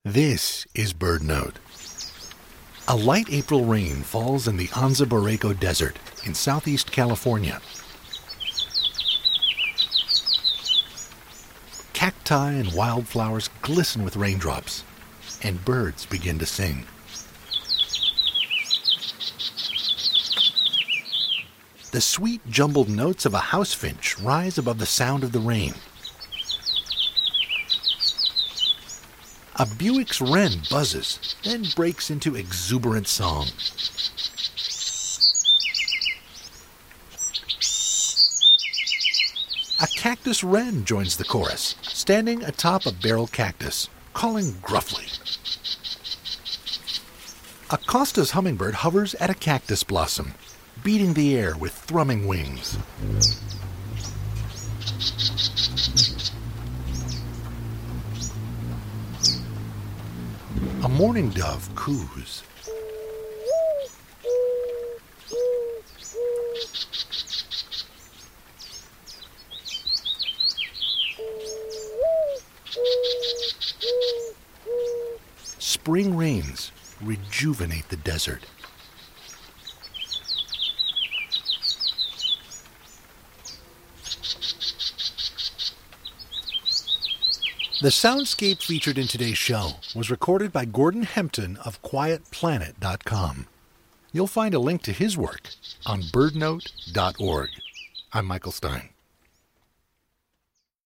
This is BirdNote. A light April rain falls in the Anza Borrego Desert in southeast California. Cacti and wildflowers glisten with raindrops, and birds begin to sing. The sweet jumbled notes of a house finch rise above the sound of the rain. A Bewick's wren buzzes, then breaks into exuberant song. A cactus wren joins the chorus, standing atop a barrel cactus, calling gruffly. A Costa's hummingbird hovers at a cactus blossom, beating the air with thrumming wings. A mourning dove coos. Spring rains rejuvenate the desert. The soundscape featured in today's show was recorded by Gordon Hempton of QuietPlanet.com. You'll find a link to his work on birdnote.org. I'm Michael Stein.